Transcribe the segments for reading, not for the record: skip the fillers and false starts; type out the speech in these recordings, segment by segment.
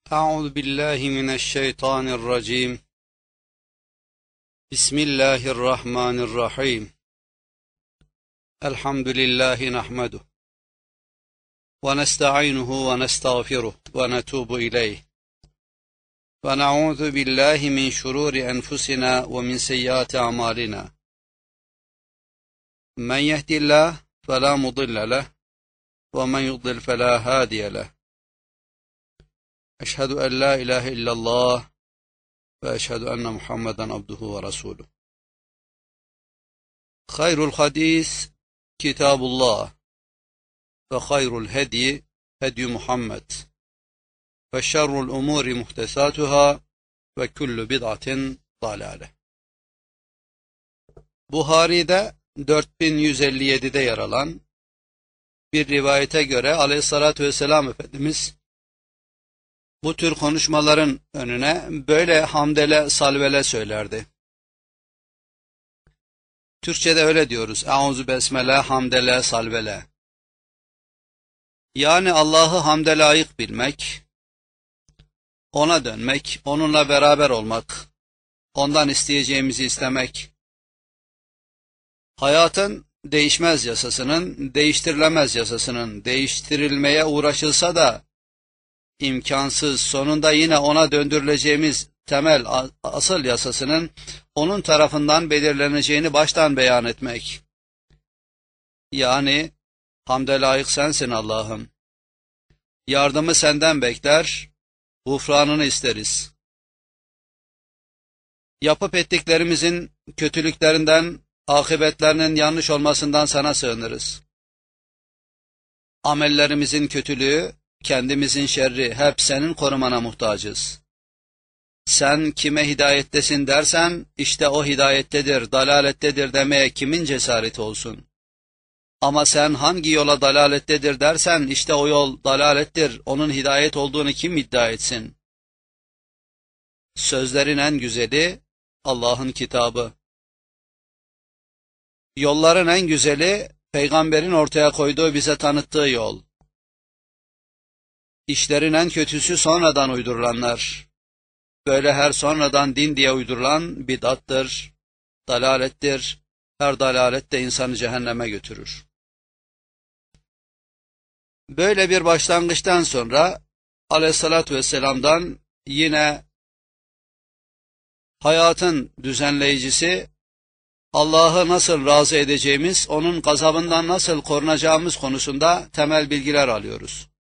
أعوذ بالله من الشيطان الرجيم. بسم الله الرحمن الرحيم. الحمد لله نحمده ونستعينه ونستغفره ونتوب إليه ونعوذ بالله من شرور أنفسنا ومن سيئات أعمالنا. من يهد الله فلا مضل له ومن يضلل فلا هادي له. أشهد أن لا إله إلا الله وأشهد أن محمدا عبده ورسوله. خير الحديث كتاب الله وخير الهدي هدي محمد وشر الأمور محدثاتها وكل بدعة ضلالة. Buhari'de 4157'de yer alan bir rivayete göre Aleyhissalatü Vesselam Efendimiz bu tür konuşmaların önüne böyle hamdele salvele söylerdi. Türkçe'de öyle diyoruz. Euzu besmele, hamdele, salvele. Yani Allah'ı hamde layık bilmek, ona dönmek, onunla beraber olmak, ondan isteyeceğimizi istemek, hayatın değişmez yasasının, değiştirilemez yasasının değiştirilmeye uğraşılsa da imkansız, sonunda yine ona döndürüleceğimiz temel asıl yasasının onun tarafından belirleneceğini baştan beyan etmek. Yani hamde layık sensin Allah'ım. Yardımı senden bekler, gufranını isteriz. Yapıp ettiklerimizin kötülüklerinden, akıbetlerinin yanlış olmasından sana sığınırız. Amellerimizin kötülüğü, kendimizin şerri hep senin korumana muhtacız. Sen kime hidayettesin dersen işte o hidayettedir, dalalettedir demeye kimin cesareti olsun? Ama sen hangi yola dalalettedir dersen işte o yol dalalettir, onun hidayet olduğunu kim iddia etsin? Sözlerin en güzeli Allah'ın kitabı. Yolların en güzeli peygamberin ortaya koyduğu, bize tanıttığı yol. İşlerin en kötüsü sonradan uydurulanlar. Böyle her sonradan din diye uydurulan bid'attır, dalalettir. Her dalalet de insanı cehenneme götürür. Böyle bir başlangıçtan sonra Aleyhissalatü Vesselam'dan yine hayatın düzenleyicisi, Allah'ı nasıl razı edeceğimiz, onun gazabından nasıl korunacağımız konusunda temel bilgiler alıyoruz.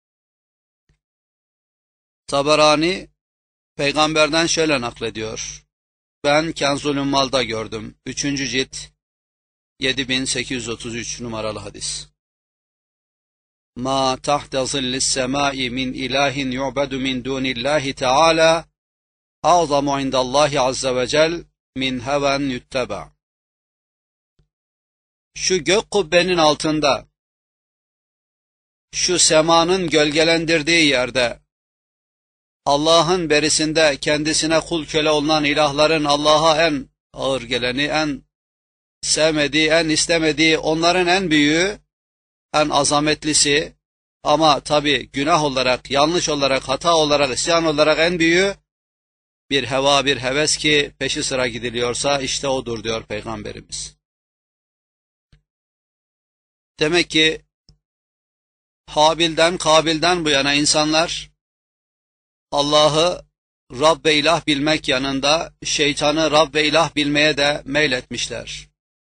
Taberani peygamberden şöyle naklediyor. Ben Kenzul Ummal'da gördüm. 3. cilt 7833 numaralı hadis. Ma tahta zillis semai min ilahin yu'badu min dunillahi teala a'zamu indallahi azze ve cel min heven yutteba. Şu gök kubbenin altında, şu semanın gölgelendirdiği yerde, Allah'ın berisinde kendisine kul köle olunan ilahların Allah'a en ağır geleni, en sevmediği, en istemediği, onların en büyüğü, en azametlisi ama tabi günah olarak, yanlış olarak, hata olarak, isyan olarak en büyüğü bir heva, bir heves ki peşi sıra gidiliyorsa işte odur diyor Peygamberimiz. Demek ki Habil'den, Kabil'den bu yana insanlar Allah'ı Rab ve ilah bilmek yanında şeytanı Rab ve ilah bilmeye de meyletmişler.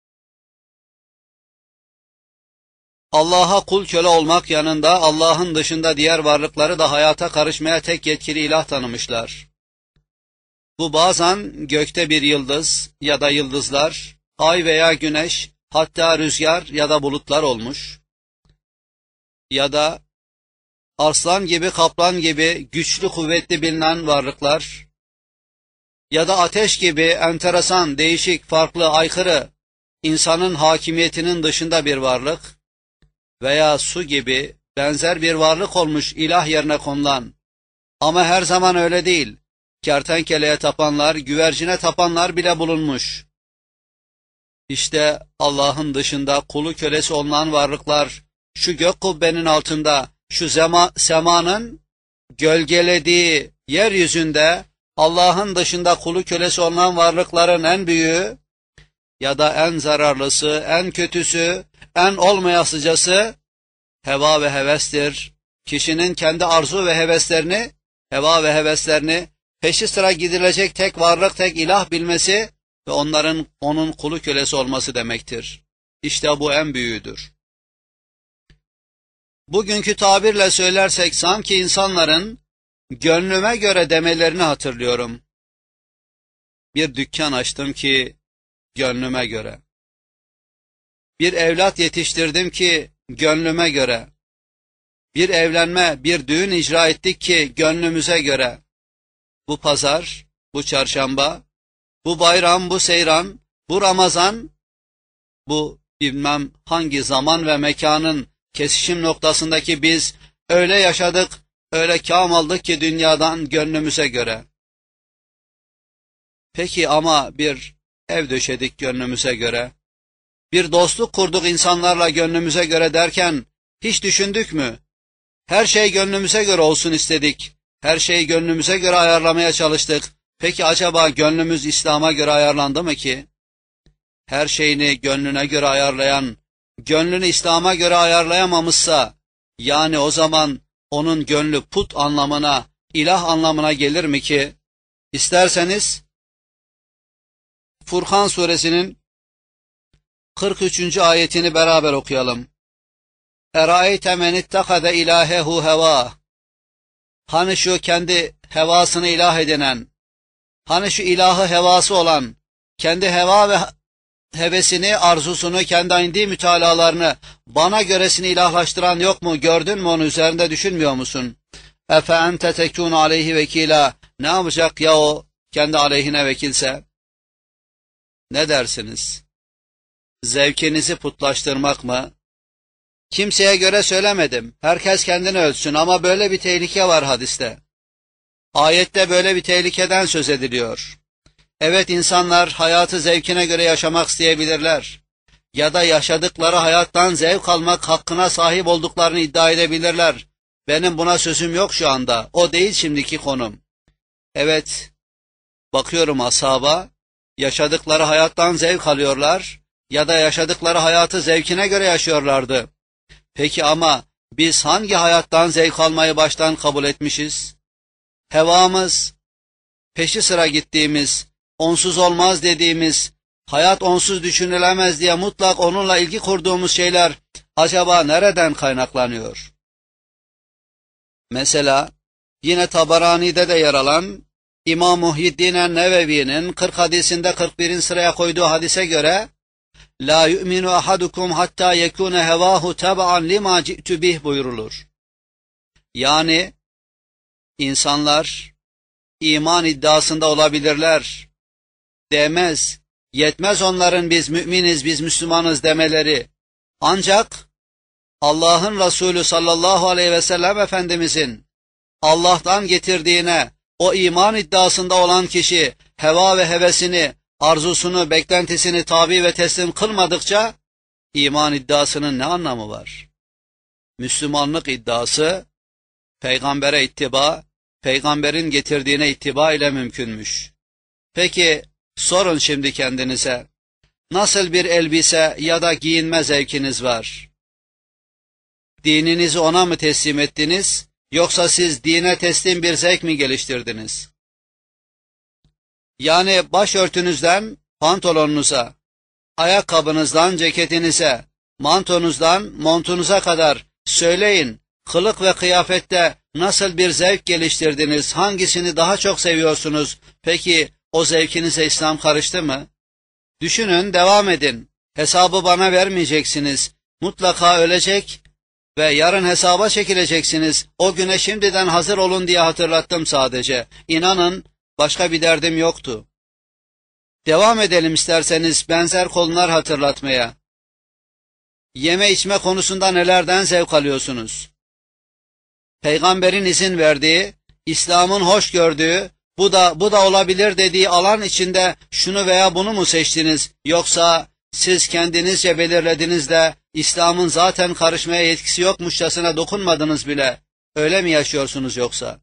Allah'a kul köle olmak yanında Allah'ın dışında diğer varlıkları da hayata karışmaya tek yetkili ilah tanımışlar. Bu bazen gökte bir yıldız ya da yıldızlar, ay veya güneş, hatta rüzgar ya da bulutlar olmuş. Ya da arslan gibi, kaplan gibi güçlü, kuvvetli bilinen varlıklar ya da ateş gibi enteresan, değişik, farklı, aykırı, insanın hakimiyetinin dışında bir varlık veya su gibi benzer bir varlık olmuş ilah yerine konulan ama her zaman öyle değil. Kertenkeleye tapanlar, güvercine tapanlar bile bulunmuş. İşte Allah'ın dışında kulu kölesi olunan varlıklar şu gök kubbenin altında, şu semanın gölgelediği yeryüzünde Allah'ın dışında kulu kölesi olan varlıkların en büyüğü ya da en zararlısı, en kötüsü, en olmayasıcası heva ve hevestir. Kişinin kendi arzu ve heveslerini, heva ve heveslerini peşi sıra gidilecek tek varlık, tek ilah bilmesi ve onun kulu kölesi olması demektir. İşte bu en büyüğüdür. Bugünkü tabirle söylersek sanki insanların gönlüme göre demelerini hatırlıyorum. Bir dükkan açtım ki gönlüme göre. Bir evlat yetiştirdim ki gönlüme göre. Bir evlenme, bir düğün icra ettik ki gönlümüze göre. Bu pazar, bu çarşamba, bu bayram, bu seyran, bu Ramazan, bu bilmem hangi zaman ve mekanın kesişim noktasındaki biz öyle yaşadık, öyle kâm aldık ki dünyadan gönlümüze göre. Peki ama bir ev döşedik gönlümüze göre, bir dostluk kurduk insanlarla gönlümüze göre derken hiç düşündük mü? Her şey gönlümüze göre olsun istedik. Her şeyi gönlümüze göre ayarlamaya çalıştık. Peki acaba gönlümüz İslam'a göre ayarlandı mı ki? Her şeyini gönlüne göre ayarlayan, gönlünü İslam'a göre ayarlayamamışsa, yani o zaman onun gönlü put anlamına, ilah anlamına gelir mi ki? İsterseniz Furkan suresinin 43. ayetini beraber okuyalım. Eraeyte men ittehade ilahehu heva. Hani şu kendi hevasını ilah edinen, hani şu ilahı hevası olan, kendi heva ve hevesini, arzusunu, kendi indi mütalalarını, bana göresini ilahlaştıran yok mu? Gördün mü onu, üzerinde düşünmüyor musun? Efe ente tekûn aleyhi vekila. Ne yapacak ya o kendi aleyhine vekilse? Ne dersiniz? Zevkinizi putlaştırmak mı? Kimseye göre söylemedim. Herkes kendini ölçsün ama böyle bir tehlike var hadiste. Ayette böyle bir tehlikeden söz ediliyor. Evet, insanlar hayatı zevkine göre yaşamak isteyebilirler. Ya da yaşadıkları hayattan zevk almak hakkına sahip olduklarını iddia edebilirler. Benim buna sözüm yok şu anda. O değil şimdiki konum. Evet, bakıyorum ashaba, yaşadıkları hayattan zevk alıyorlar ya da yaşadıkları hayatı zevkine göre yaşıyorlardı. Peki ama biz hangi hayattan zevk almayı baştan kabul etmişiz? Hevamız, peşi sıra gittiğimiz, onsuz olmaz dediğimiz, hayat onsuz düşünülemez diye mutlak onunla ilgi kurduğumuz şeyler acaba nereden kaynaklanıyor? Mesela yine Tabarani'de de yer alan İmam Muhyiddin el-Nevevi'nin 40 hadisinde 41. sıraya koyduğu hadise göre La yu'minu ahadukum hatta yekune hevahu tab'an lima ci'tu bih buyurulur. Yani insanlar iman iddiasında olabilirler. Demez, yetmez onların biz müminiz, biz Müslümanız demeleri. Ancak Allah'ın Resulü sallallahu aleyhi ve sellem Efendimizin Allah'tan getirdiğine o iman iddiasında olan kişi heva ve hevesini, arzusunu, beklentisini tabi ve teslim kılmadıkça iman iddiasının ne anlamı var? Müslümanlık iddiası peygambere ittiba, peygamberin getirdiğine ittiba ile mümkünmüş. Peki sorun şimdi kendinize, nasıl bir elbise ya da giyinme zevkiniz var? Dininizi ona mı teslim ettiniz, yoksa siz dine teslim bir zevk mi geliştirdiniz? Yani başörtünüzden pantolonunuza, ayakkabınızdan ceketinize, mantonuzdan montunuza kadar söyleyin, kılık ve kıyafette nasıl bir zevk geliştirdiniz, hangisini daha çok seviyorsunuz? Peki o zevkinize İslam karıştı mı? Düşünün, devam edin. Hesabı bana vermeyeceksiniz. Mutlaka ölecek ve yarın hesaba çekileceksiniz. O güne şimdiden hazır olun diye hatırlattım sadece. İnanın, başka bir derdim yoktu. Devam edelim isterseniz benzer konular hatırlatmaya. Yeme içme konusunda nelerden zevk alıyorsunuz? Peygamberin izin verdiği, İslam'ın hoş gördüğü, bu da olabilir dediği alan içinde şunu veya bunu mu seçtiniz? Yoksa siz kendinizce belirlediniz de İslam'ın zaten karışmaya yetkisi yokmuşçasına dokunmadınız bile. Öyle mi yaşıyorsunuz yoksa?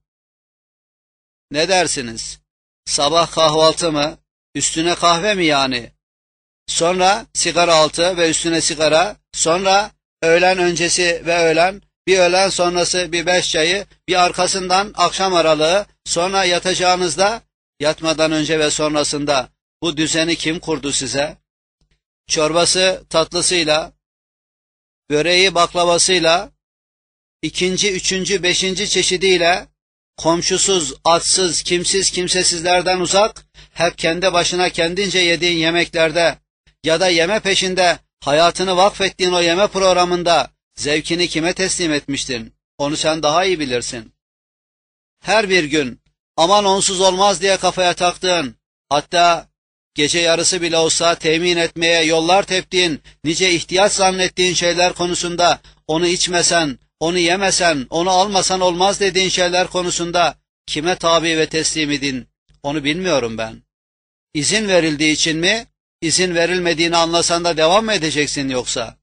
Ne dersiniz? Sabah kahvaltı mı? Üstüne kahve mi yani? Sonra sigara altı ve üstüne sigara, sonra öğlen öncesi ve öğlen, bir öğlen sonrası bir 5 çayı, bir arkasından akşam aralığı, sonra yatacağınızda, yatmadan önce ve sonrasında bu düzeni kim kurdu size? Çorbası tatlısıyla, böreği baklavasıyla, ikinci, üçüncü, beşinci çeşidiyle, komşusuz, açsız, kimsiz, kimsesizlerden uzak, hep kendi başına kendince yediğin yemeklerde ya da yeme peşinde hayatını vakfettiğin o yeme programında zevkini kime teslim etmiştin? Onu sen daha iyi bilirsin. Her bir gün aman onsuz olmaz diye kafaya taktığın, hatta gece yarısı bile olsa temin etmeye yollar teptiğin, nice ihtiyaç zannettiğin şeyler konusunda onu içmesen, onu yemesen, onu almasan olmaz dediğin şeyler konusunda kime tabi ve teslim idin? Onu bilmiyorum ben. İzin verildiği için mi, izin verilmediğini anlasan da devam mı edeceksin yoksa?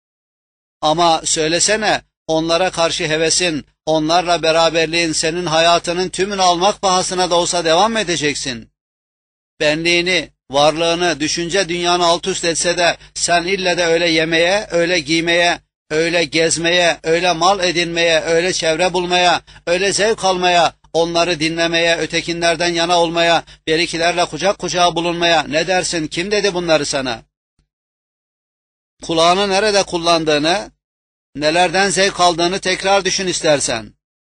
Ama söylesene, onlara karşı hevesin, onlarla beraberliğin senin hayatının tümünü almak pahasına da olsa devam mı edeceksin? Benliğini, varlığını, düşünce dünyanı alt üst etse de sen ille de öyle yemeye, öyle giymeye, öyle gezmeye, öyle mal edinmeye, öyle çevre bulmaya, öyle zevk almaya, onları dinlemeye, ötekinlerden yana olmaya, berikilerle kucak kucağa bulunmaya ne dersin? Kim dedi bunları sana? Kulağını nerede kullandığını, nelerden zevk aldığını tekrar düşün istersen.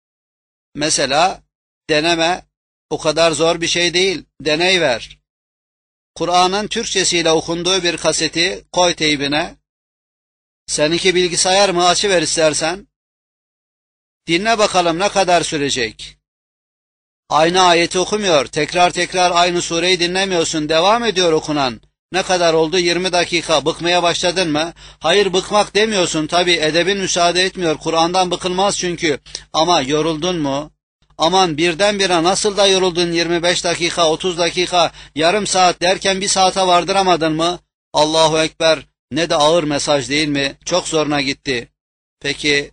Mesela deneme, o kadar zor bir şey değil, deney ver. Kur'an'ın Türkçesiyle okunduğu bir kaseti koy teybine. Seninki bilgisayar mı, açıver istersen. Dinle bakalım ne kadar sürecek. Aynı ayeti okumuyor, tekrar tekrar aynı sureyi dinlemiyorsun, devam ediyor okunan. Ne kadar oldu? 20 dakika. Bıkmaya başladın mı? Hayır, bıkmak demiyorsun tabi, edebin müsaade etmiyor, Kur'an'dan bıkılmaz çünkü. Ama yoruldun mu? Aman birdenbire nasıl da yoruldun, 25 dakika, 30 dakika, yarım saat derken bir saate vardıramadın mı? Allahu Ekber, ne de ağır mesaj değil mi? Çok zoruna gitti. Peki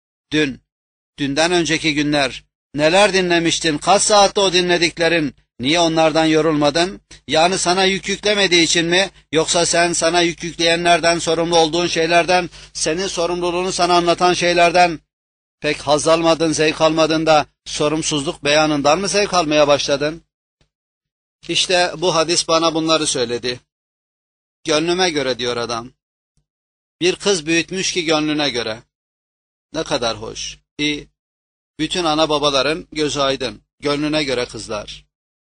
dünden önceki günler neler dinlemiştin? Kaç saatte o dinlediklerin? Niye onlardan yorulmadın? Yani sana yük yüklemediği için mi? Yoksa sen sana yük yükleyenlerden, sorumlu olduğun şeylerden, senin sorumluluğunu sana anlatan şeylerden pek haz almadın, zevk almadın da sorumsuzluk beyanından mı zevk almaya başladın? İşte bu hadis bana bunları söyledi. Gönlüme göre diyor adam. Bir kız büyütmüş ki gönlüne göre. Ne kadar hoş. İyi. Bütün ana babaların gözü aydın. Gönlüne göre kızlar.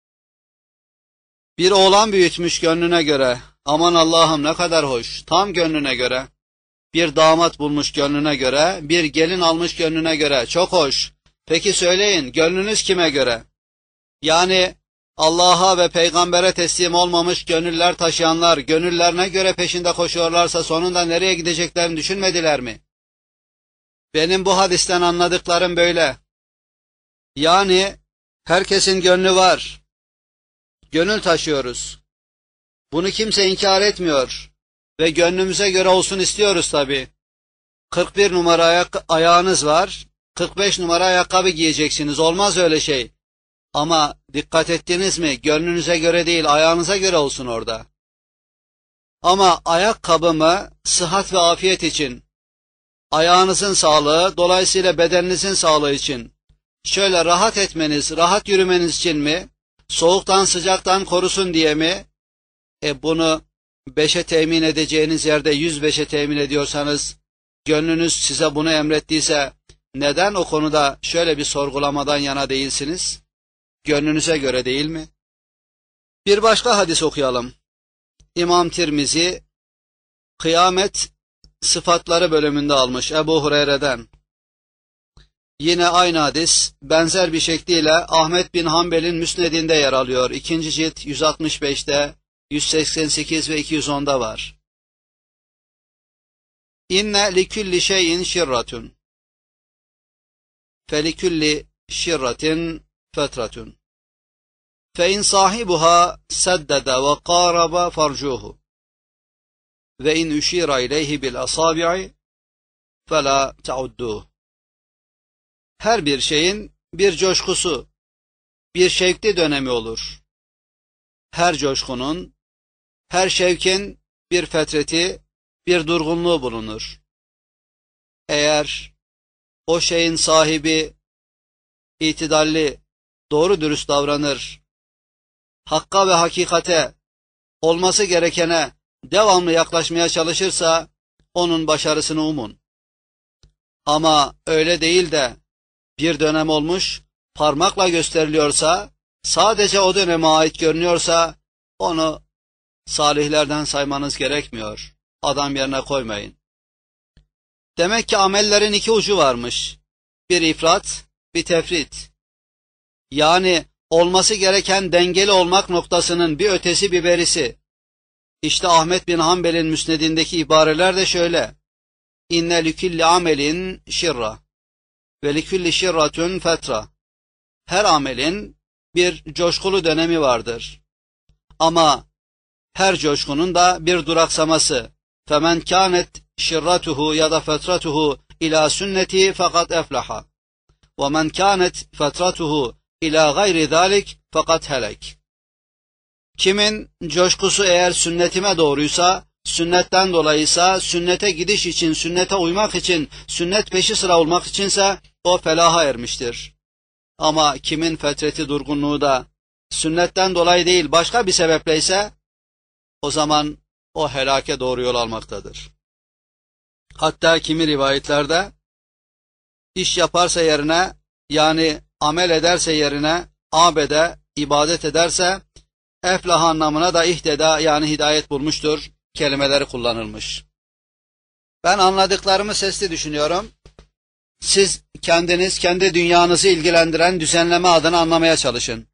Bir oğlan büyütmüş gönlüne göre. Aman Allah'ım ne kadar hoş. Tam gönlüne göre. Bir damat bulmuş gönlüne göre. Bir gelin almış gönlüne göre. Çok hoş. Peki söyleyin, gönlünüz kime göre? Yani Allah'a ve peygambere teslim olmamış gönüller taşıyanlar, gönüllerine göre peşinde koşuyorlarsa sonunda nereye gideceklerini düşünmediler mi? Benim bu hadisten anladıklarım böyle. Yani herkesin gönlü var. Gönül taşıyoruz. Bunu kimse inkar etmiyor. Ve gönlümüze göre olsun istiyoruz tabii. 41 numara ayağınız var, 45 numara ayakkabı giyeceksiniz. Olmaz öyle şey. Ama dikkat ettiniz mi? Gönlünüze göre değil, ayağınıza göre olsun orada. Ama ayakkabı mı? Sıhhat ve afiyet için. Ayağınızın sağlığı, dolayısıyla bedeninizin sağlığı için. Şöyle rahat etmeniz, rahat yürümeniz için mi? Soğuktan sıcaktan korusun diye mi? Bunu 5'e temin edeceğiniz yerde 105'e temin ediyorsanız, gönlünüz size bunu emrettiyse, neden o konuda şöyle bir sorgulamadan yana değilsiniz? Gönlünüze göre değil mi? Bir başka hadis okuyalım. İmam Tirmizi, kıyamet sıfatları bölümünde almış Ebu Hureyre'den. Yine aynı hadis, benzer bir şekliyle Ahmet bin Hanbel'in Müsned'inde yer alıyor. 2. cilt 165'te, 188 ve 210'da var. İnne likulli şeyin şirratun. Felikulli şirratin fetratun. Fe in sahibuha seddede ve qaraba farcuhu. Ve in üşira ileyhi bil asabi'i fela ta'udduh. Her bir şeyin bir coşkusu, bir şevkli dönemi olur. Her coşkunun, her şevkin bir fetreti, bir durgunluğu bulunur. Eğer o şeyin sahibi itidalli, doğru dürüst davranır, hakka ve hakikate, olması gerekene devamlı yaklaşmaya çalışırsa, onun başarısını umun. Ama öyle değil de bir dönem olmuş, parmakla gösteriliyorsa, sadece o döneme ait görünüyorsa, onu salihlerden saymanız gerekmiyor. Adam yerine koymayın. Demek ki amellerin iki ucu varmış. Bir ifrat, bir tefrit. Yani olması gereken dengeli olmak noktasının bir ötesi bir berisi. İşte Ahmet bin Hanbel'in müsnedindeki ibareler de şöyle. İnne likulli amelin şirra ve likulli şirratun fetra. Her amelin bir coşkulu dönemi vardır. Ama her coşkunun da bir duraksaması. Femen kânet şirratuhu ya da fetratuhu ila sünneti fakat eflaha. Ve men kânet fetratuhu ila gayri zâlik fakat helek. Kimin coşkusu eğer sünnetime doğruysa, sünnetten dolayıysa, sünnete gidiş için, sünnete uymak için, sünnet peşi sıra olmak içinse o felaha ermiştir. Ama kimin fetreti durgunluğu da sünnetten dolayı değil başka bir sebepleyse, o zaman o helake doğru yol almaktadır. Hatta kimi rivayetlerde iş yaparsa yerine, yani amel ederse yerine, abede, ibadet ederse, eflah anlamına da ihteda yani hidayet bulmuştur kelimeleri kullanılmış. Ben anladıklarımı sesli düşünüyorum. Siz kendiniz, kendi dünyanızı ilgilendiren düzenleme adına anlamaya çalışın.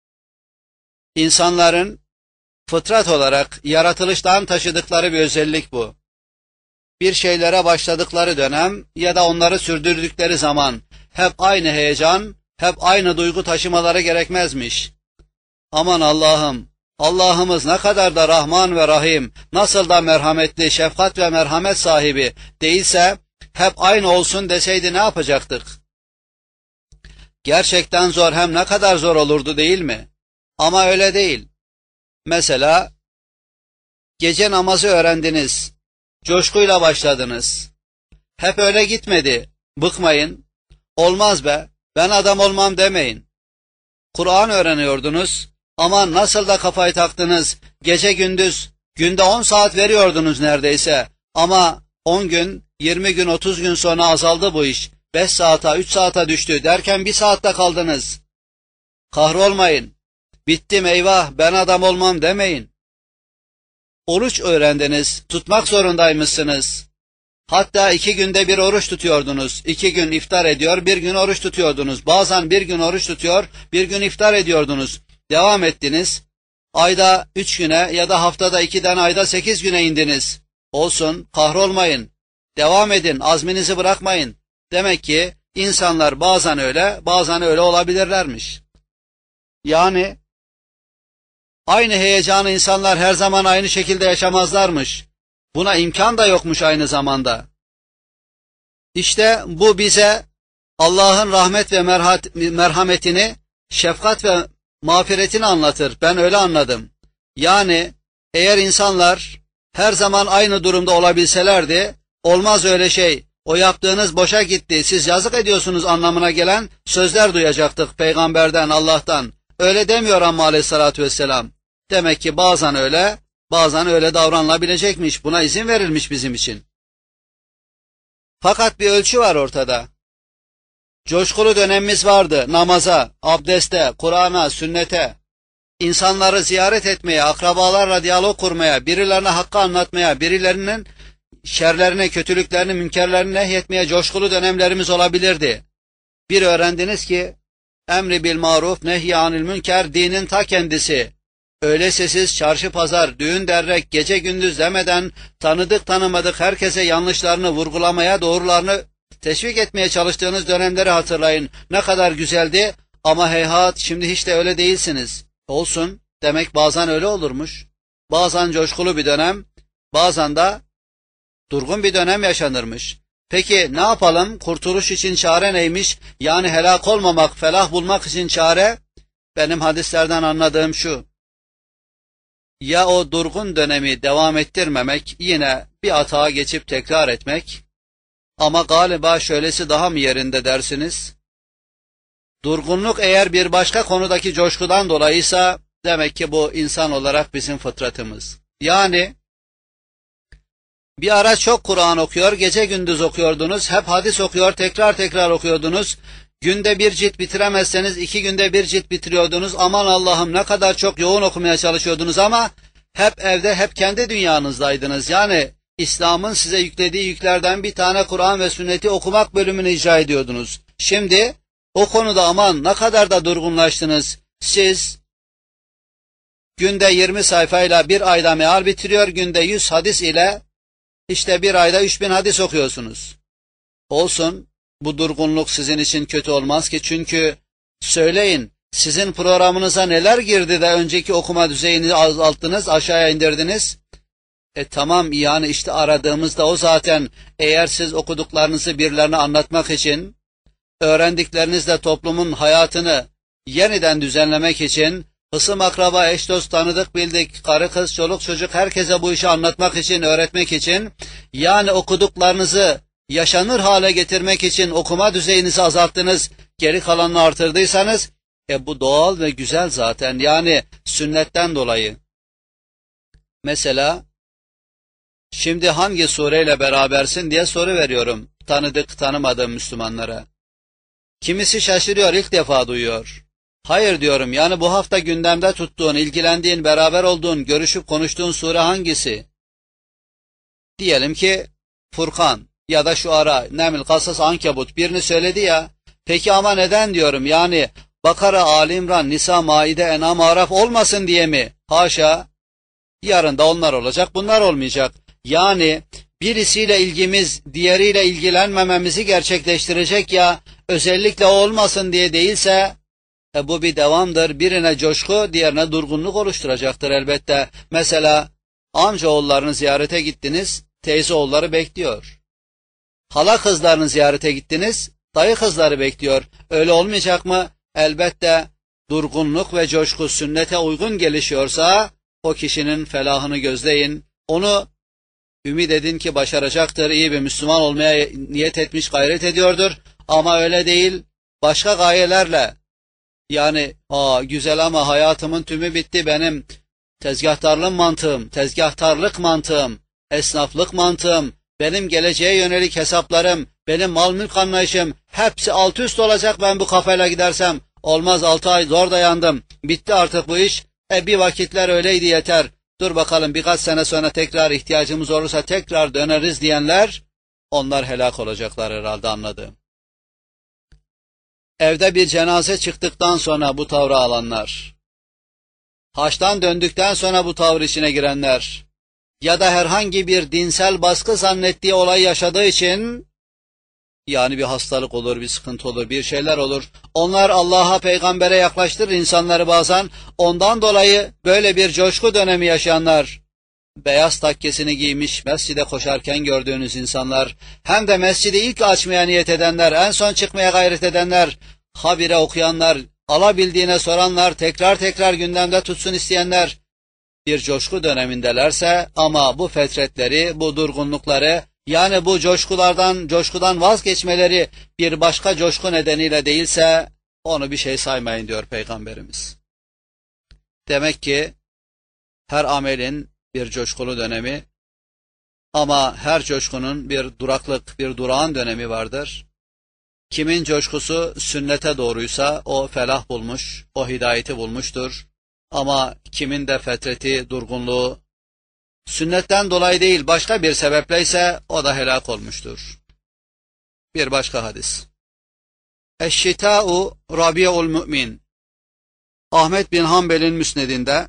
İnsanların fıtrat olarak yaratılıştan taşıdıkları bir özellik bu. Bir şeylere başladıkları dönem ya da onları sürdürdükleri zaman hep aynı heyecan, hep aynı duygu taşımaları gerekmezmiş. Aman Allah'ım, Allah'ımız ne kadar da Rahman ve Rahim, nasıl da merhametli, şefkat ve merhamet sahibi değilse, hep aynı olsun deseydi ne yapacaktık? Gerçekten zor, hem ne kadar zor olurdu değil mi? Ama öyle değil. Mesela, gece namazı öğrendiniz, coşkuyla başladınız. Hep öyle gitmedi, bıkmayın. Olmaz be, ben adam olmam demeyin. Kur'an öğreniyordunuz, ama nasıl da kafayı taktınız, gece gündüz, günde 10 saat veriyordunuz neredeyse. Ama 10 gün, 20 gün, 30 gün sonra azaldı bu iş. 5 saate, 3 saate düştü derken 1 saatte kaldınız. Kahrolmayın. Bittim eyvah, ben adam olmam demeyin. Oruç öğrendiniz, tutmak zorundaymışsınız. Hatta 2 günde bir oruç tutuyordunuz. 2 gün iftar ediyor, 1 gün oruç tutuyordunuz. Bazen 1 gün oruç tutuyor, 1 gün iftar ediyordunuz. Devam ettiniz. Ayda 3 güne ya da haftada 2'den ayda 8 güne indiniz. Olsun, kahrolmayın. Devam edin, azminizi bırakmayın. Demek ki insanlar bazen öyle olabilirlermiş. Yani aynı heyecanı insanlar her zaman aynı şekilde yaşamazlarmış. Buna imkan da yokmuş aynı zamanda. İşte bu bize Allah'ın rahmet ve merhametini, şefkat ve mağfiretini anlatır. Ben öyle anladım. Yani eğer insanlar her zaman aynı durumda olabilselerdi, olmaz öyle şey, o yaptığınız boşa gitti, siz yazık ediyorsunuz anlamına gelen sözler duyacaktık peygamberden, Allah'tan. Öyle demiyor ama aleyhissalatü vesselam. Demek ki bazen öyle davranılabilecekmiş, buna izin verilmiş bizim için. Fakat bir ölçü var ortada. Coşkulu dönemimiz vardı namaza, abdeste, Kur'an'a, sünnete, insanları ziyaret etmeye, akrabalarla diyalog kurmaya, birilerine hakkı anlatmaya, birilerinin şerlerini, kötülüklerini, münkerlerini nehyetmeye coşkulu dönemlerimiz olabilirdi. Bir öğrendiniz ki, emri bil maruf, nehy anil münker dinin ta kendisi. Öyleyse siz çarşı pazar, düğün dernek, gece gündüz demeden tanıdık tanımadık herkese yanlışlarını vurgulamaya, doğrularını teşvik etmeye çalıştığınız dönemleri hatırlayın. Ne kadar güzeldi ama heyhat şimdi hiç de öyle değilsiniz. Olsun, demek bazen öyle olurmuş. Bazen coşkulu bir dönem, bazen de durgun bir dönem yaşanırmış. Peki ne yapalım? Kurtuluş için çare neymiş? Yani helak olmamak, felah bulmak için çare, benim hadislerden anladığım şu: ya o durgun dönemi devam ettirmemek, yine bir atağa geçip tekrar etmek, ama galiba şöylesi daha mı yerinde dersiniz? Durgunluk eğer bir başka konudaki coşkudan dolayıysa, demek ki bu insan olarak bizim fıtratımız. Yani bir ara çok Kur'an okuyor, gece gündüz okuyordunuz, hep hadis okuyor, tekrar tekrar okuyordunuz. Günde bir cilt bitiremezseniz 2 günde bir cilt bitiriyordunuz. Aman Allah'ım, ne kadar çok yoğun okumaya çalışıyordunuz ama hep evde, hep kendi dünyanızdaydınız. Yani İslam'ın size yüklediği yüklerden bir tane Kur'an ve sünneti okumak bölümünü icra ediyordunuz. Şimdi o konuda aman ne kadar da durgunlaştınız. Siz günde 20 sayfayla bir ayda meal bitiriyor, günde 100 hadis ile işte bir ayda 3000 hadis okuyorsunuz. Olsun, bu durgunluk sizin için kötü olmaz ki, çünkü söyleyin, sizin programınıza neler girdi de önceki okuma düzeyini azalttınız, aşağıya indirdiniz? Tamam, yani işte aradığımız da o zaten. Eğer siz okuduklarınızı birilerine anlatmak için, öğrendiklerinizle toplumun hayatını yeniden düzenlemek için, hısım akraba, eş dost, tanıdık bildik, karı kız, çoluk çocuk, herkese bu işi anlatmak için, öğretmek için, yani okuduklarınızı yaşanır hale getirmek için okuma düzeyinizi azalttınız, geri kalanını artırdıysanız, bu doğal ve güzel zaten, yani sünnetten dolayı. Mesela, şimdi hangi sureyle berabersin diye soru veriyorum tanıdık tanımadığım Müslümanlara. Kimisi şaşırıyor, ilk defa duyuyor. Hayır diyorum, yani bu hafta gündemde tuttuğun, ilgilendiğin, beraber olduğun, görüşüp konuştuğun sure hangisi? Diyelim ki Furkan ya da şu ara Neml, Kasas, Ankebut, birini söyledi ya. Peki ama neden diyorum, yani Bakara, Ali İmran, Nisa, Maide, En'am, Araf olmasın diye mi? Haşa, yarın da onlar olacak, bunlar olmayacak. Yani birisiyle ilgimiz diğeriyle ilgilenmememizi gerçekleştirecek ya, özellikle o olmasın diye değilse, bu bir devamdır. Birine coşku, diğerine durgunluk oluşturacaktır elbette. Mesela amcaoğullarını ziyarete gittiniz, teyzeoğulları bekliyor. Hala kızlarını ziyarete gittiniz, dayı kızları bekliyor. Öyle olmayacak mı? Elbette durgunluk ve coşku sünnete uygun gelişiyorsa, o kişinin felahını gözleyin. Onu ümit edin ki başaracaktır, iyi bir Müslüman olmaya niyet etmiş, gayret ediyordur. Ama öyle değil, başka gayelerle, yani güzel ama hayatımın tümü bitti benim, tezgahtarlık mantığım, esnaflık mantığım, benim geleceğe yönelik hesaplarım, benim mal mülk anlayışım, hepsi alt üst olacak ben bu kafayla gidersem. Olmaz, 6 ay zor dayandım, bitti artık bu iş, bir vakitler öyleydi yeter, dur bakalım birkaç sene sonra tekrar ihtiyacımız olursa tekrar döneriz diyenler, onlar helak olacaklar herhalde, anladım. Evde bir cenaze çıktıktan sonra bu tavrı alanlar, haçtan döndükten sonra bu tavır içine girenler, ya da herhangi bir dinsel baskı zannettiği olay yaşadığı için, yani bir hastalık olur, bir sıkıntı olur, bir şeyler olur, onlar Allah'a, peygambere yaklaştırır insanları bazen, ondan dolayı böyle bir coşku dönemi yaşayanlar, beyaz takkesini giymiş, mescide koşarken gördüğünüz insanlar, hem de mescidi ilk açmaya niyet edenler, en son çıkmaya gayret edenler, habire okuyanlar, alabildiğine soranlar, tekrar tekrar gündemde tutsun isteyenler, bir coşku dönemindelerse ama bu fetretleri, bu durgunlukları, yani bu coşkudan vazgeçmeleri bir başka coşku nedeniyle değilse, onu bir şey saymayın diyor Peygamberimiz. Demek ki her amelin bir coşkulu dönemi, ama her coşkunun bir duraklık, bir durağan dönemi vardır. Kimin coşkusu sünnete doğruysa o felah bulmuş, o hidayeti bulmuştur. Ama kimin de fetreti, durgunluğu sünnetten dolayı değil başka bir sebepleyse o da helak olmuştur. Bir başka hadis. Eşşitâ'u Rabi'ul Mü'min. Ahmet bin Hanbel'in müsnedinde,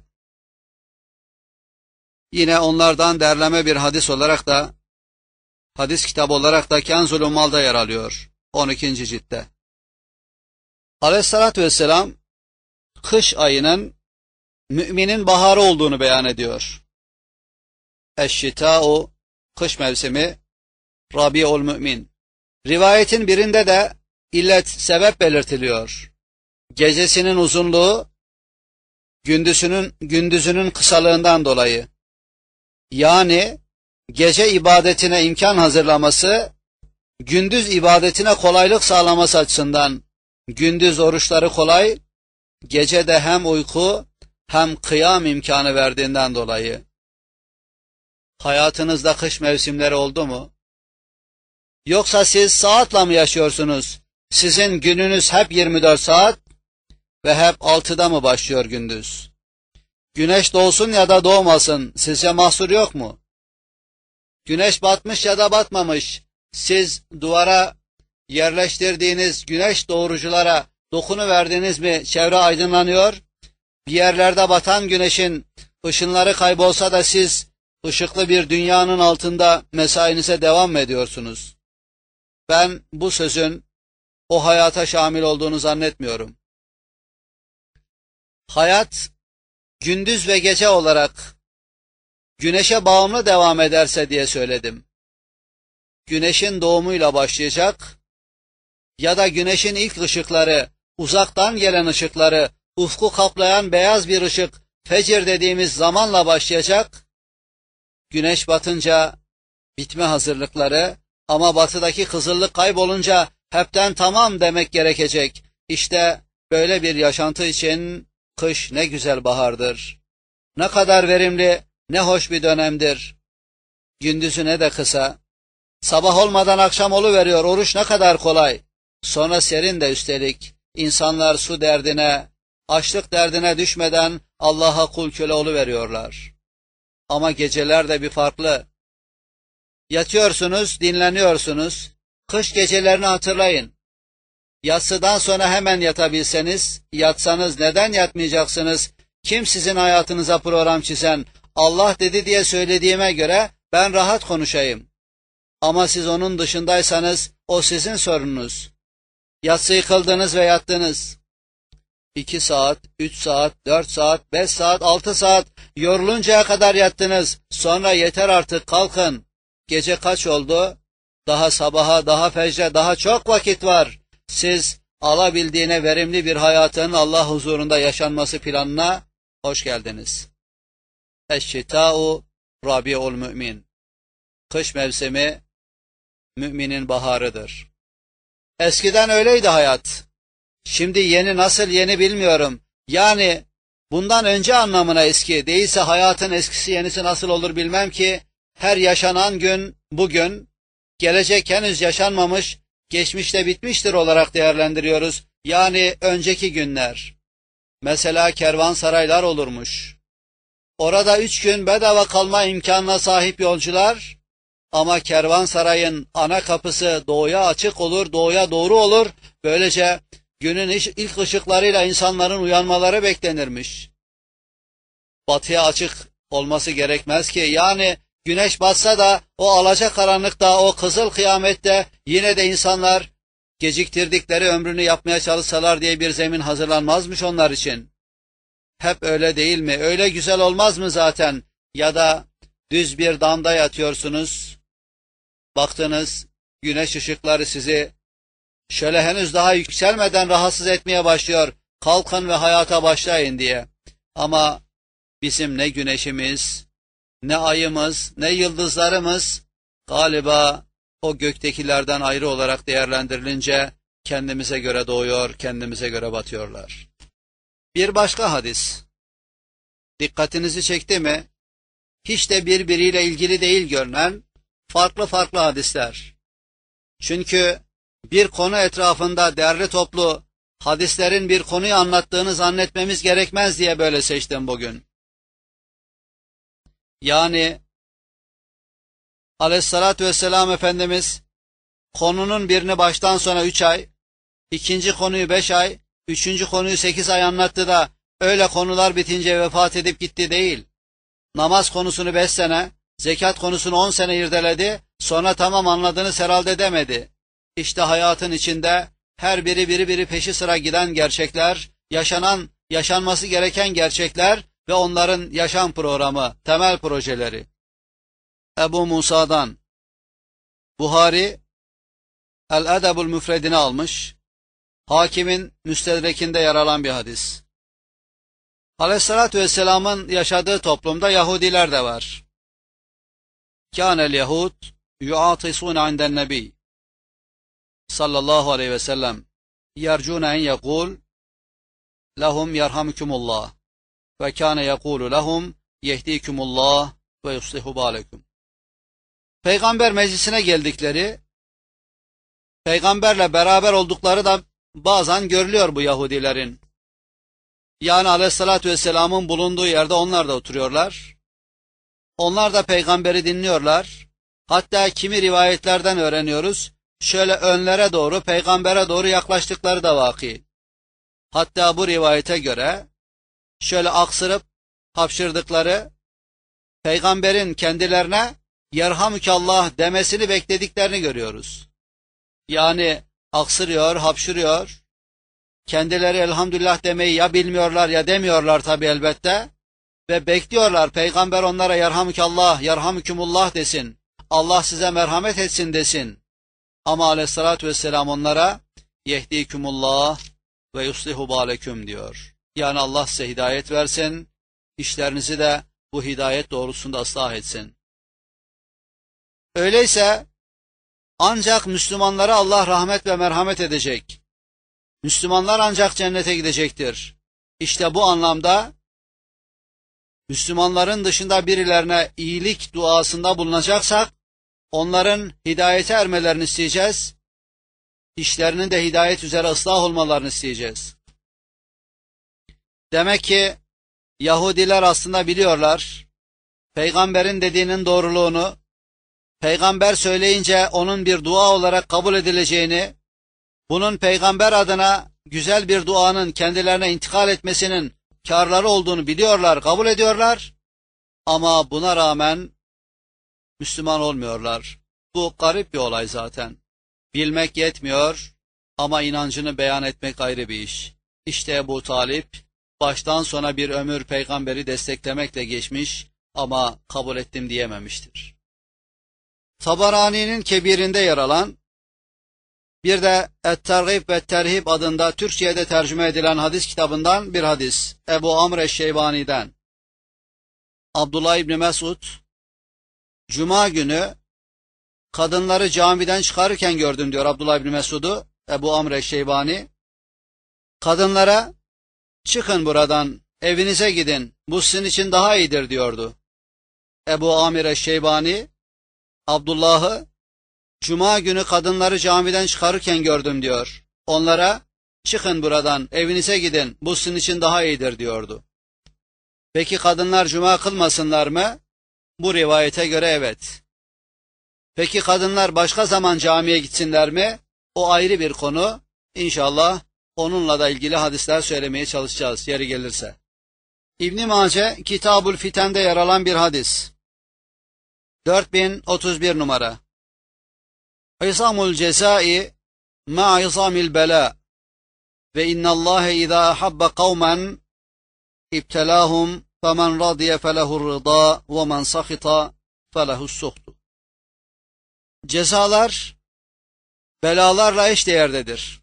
yine onlardan derleme bir hadis olarak da, hadis kitabı olarak da Kenzul Ummal'da yer alıyor. 12. ciltte. Aleyhissalatü vesselam, kış ayının müminin baharı olduğunu beyan ediyor. Eşşitâ'u, kış mevsimi, Rabi'ul Mü'min. Rivayetin birinde de illet sebep belirtiliyor. Gecesinin uzunluğu gündüzünün kısalığından dolayı. Yani gece ibadetine imkan hazırlaması, gündüz ibadetine kolaylık sağlaması açısından gündüz oruçları kolay, gece de hem uyku hem kıyam imkanı verdiğinden dolayı. Hayatınızda kış mevsimleri oldu mu? Yoksa siz saatla mı yaşıyorsunuz? Sizin gününüz hep 24 saat ve hep 6'da mı başlıyor gündüz? Güneş doğsun ya da doğmasın, sizce mahsur yok mu? Güneş batmış ya da batmamış, siz duvara yerleştirdiğiniz güneş doğuruculara dokunuverdiniz mi çevre aydınlanıyor? Bir yerlerde batan güneşin ışınları kaybolsa da siz ışıklı bir dünyanın altında mesainize devam mı ediyorsunuz? Ben bu sözün o hayata şamil olduğunu zannetmiyorum. Hayat, gündüz ve gece olarak güneşe bağımlı devam ederse diye söyledim. Güneşin doğumuyla başlayacak ya da güneşin ilk ışıkları, uzaktan gelen ışıkları, ufku kaplayan beyaz bir ışık, fecir dediğimiz zamanla başlayacak. Güneş batınca bitme hazırlıkları ama batıdaki kızıllık kaybolunca hepten tamam demek gerekecek. İşte böyle bir yaşantı için kış ne güzel bahardır. Ne kadar verimli, ne hoş bir dönemdir. Gündüzü ne de kısa. Sabah olmadan akşam oluveriyor, oruç ne kadar kolay. Sonra serin de üstelik. İnsanlar su derdine, açlık derdine düşmeden Allah'a kul köle oluveriyorlar. Ama geceler de bir farklı. Yatıyorsunuz, dinleniyorsunuz. Kış gecelerini hatırlayın. Yatsıdan sonra hemen yatabilseniz, yatsanız neden yatmayacaksınız? Kim sizin hayatınıza program çizen? Allah dedi diye söylediğime göre ben rahat konuşayım. Ama siz onun dışındaysanız o sizin sorununuz. Yatsıyı kıldınız ve yattınız. 2 saat, 3 saat, 4 saat, 5 saat, 6 saat yoruluncaya kadar yattınız. Sonra yeter artık kalkın. Gece kaç oldu? Daha sabaha, daha fecre, daha çok vakit var. Siz alabildiğine verimli bir hayatın Allah huzurunda yaşanması planına hoş geldiniz. Eşşitâ'u Rabi'ul mümin. Kış mevsimi müminin baharıdır. Eskiden öyleydi hayat. Şimdi yeni nasıl yeni bilmiyorum. Yani bundan önce anlamına eski, değilse hayatın eskisi yenisi nasıl olur bilmem ki, her yaşanan gün bugün, gelecek henüz yaşanmamış, geçmişte bitmiştir olarak değerlendiriyoruz. Yani önceki günler. Mesela kervansaraylar olurmuş. Orada 3 gün bedava kalma imkanına sahip yolcular, ama kervansarayın ana kapısı doğuya açık olur, doğuya doğru olur. Böylece günün ilk ışıklarıyla insanların uyanmaları beklenirmiş. Batıya açık olması gerekmez ki, yani güneş batsa da o alacakaranlıkta, o kızıl kıyamette yine de insanlar geciktirdikleri ömrünü yapmaya çalışsalar diye bir zemin hazırlanmazmış onlar için. Hep öyle değil mi? Öyle güzel olmaz mı zaten? Ya da düz bir damda yatıyorsunuz, baktınız güneş ışıkları sizi şöyle henüz daha yükselmeden rahatsız etmeye başlıyor. Kalkın ve hayata başlayın diye. Ama bizim ne güneşimiz, ne ayımız, ne yıldızlarımız galiba o göktekilerden ayrı olarak değerlendirilince kendimize göre doğuyor, kendimize göre batıyorlar. Bir başka hadis. Dikkatinizi çekti mi? Hiç de birbiriyle ilgili değil görünen farklı farklı hadisler. Çünkü bir konu etrafında derli toplu hadislerin bir konuyu anlattığını zannetmemiz gerekmez diye böyle seçtim bugün. Yani Aleyhissalatü vesselam Efendimiz konunun birini baştan sona 3 ay, ikinci konuyu 5 ay, üçüncü konuyu 8 ay anlattı da öyle konular bitince vefat edip gitti değil. Namaz konusunu 5 sene, zekat konusunu 10 sene irdeledi, sonra tamam anladınız herhalde demedi. İşte hayatın içinde her biri peşi sıra giden gerçekler, yaşanması gereken gerçekler ve onların yaşam programı, temel projeleri. Ebu Musa'dan, Buhari El-Edebul Müfredine almış. Hakim'in Müstedrek'inde yer alan bir hadis. Aleyhissalatü vesselamın yaşadığı toplumda Yahudiler de var. Kânel Yahud yu'atisûne inden nebi sallallahu aleyhi ve sellem yercûne en yekûl lehum yerhamükumullah ve kâne yekûlu lehum yehdikumullah ve yuslihu bâlekum. Peygamber meclisine geldikleri, peygamberle beraber oldukları da bazen görülüyor bu Yahudilerin. Yani aleyhissalatü vesselamın bulunduğu yerde onlar da oturuyorlar. Onlar da peygamberi dinliyorlar. Hatta kimi rivayetlerden öğreniyoruz, şöyle önlere doğru, peygambere doğru yaklaştıkları da vaki. Hatta bu rivayete göre şöyle aksırıp hapşırdıkları, peygamberin kendilerine yerhamükallah demesini beklediklerini görüyoruz. Yani aksırıyor, hapşırıyor. Kendileri elhamdülillah demeyi ya bilmiyorlar ya demiyorlar tabi elbette. Ve bekliyorlar peygamber onlara yerhamükallah, yerhamükumullah desin. Allah size merhamet etsin desin. Ama aleyhissalatü vesselam onlara yehdikumullah ve yuslihu bâleküm diyor. Yani Allah size hidayet versin, işlerinizi de bu hidayet doğrusunda ıslah etsin. Öyleyse ancak Müslümanlara Allah rahmet ve merhamet edecek. Müslümanlar ancak cennete gidecektir. İşte bu anlamda Müslümanların dışında birilerine iyilik duasında bulunacaksak, onların hidayete ermelerini isteyeceğiz, işlerinin de hidayet üzere ıslah olmalarını isteyeceğiz. Demek ki Yahudiler aslında biliyorlar, peygamberin dediğinin doğruluğunu, peygamber söyleyince onun bir dua olarak kabul edileceğini, bunun peygamber adına güzel bir duanın kendilerine intikal etmesinin kârları olduğunu biliyorlar, kabul ediyorlar. Ama buna rağmen Müslüman olmuyorlar. Bu garip bir olay zaten. Bilmek yetmiyor ama inancını beyan etmek ayrı bir iş. İşte Ebu Talip baştan sona bir ömür peygamberi desteklemekle geçmiş ama kabul ettim diyememiştir. Tabarani'nin Kebir'inde yer alan, bir de Et-Tergib ve Terhib adında Türkçe'ye de tercüme edilen hadis kitabından bir hadis. Ebu Amr eş-Şeybani'den. Abdullah İbni Mesud, Cuma günü kadınları camiden çıkarırken gördüm diyor Abdullah İbni Mesud'u, Ebu Amr eş-Şeybani. Kadınlara çıkın buradan, evinize gidin, bu sizin için daha iyidir diyordu. Ebu Amr eş-Şeybani, Abdullah'ı Cuma günü kadınları camiden çıkarırken gördüm diyor. Onlara çıkın buradan, evinize gidin, bu sizin için daha iyidir diyordu. Peki kadınlar cuma kılmasınlar mı? Bu rivayete göre evet. Peki kadınlar başka zaman camiye gitsinler mi? O ayrı bir konu. İnşallah onunla da ilgili hadisler söylemeye çalışacağız yeri gelirse. İbn-i Mace Kitabul Fiten'de yer alan bir hadis. 4031 numara. İzamul cezai ma izamil bela ve innallâhe izâ ahabbe kavmen ibtelâhum femen radiye felehur rıda ve men sakita felehus suhtu. Cezalar belalarla eşdeğerdedir.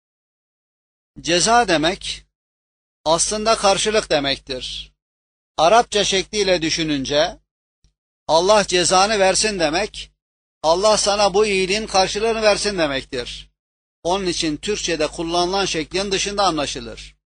Ceza demek aslında karşılık demektir. Arapça şekliyle düşününce Allah cezanı versin demek, Allah sana bu iyiliğin karşılığını versin demektir. Onun için Türkçe'de kullanılan şeklin dışında anlaşılır.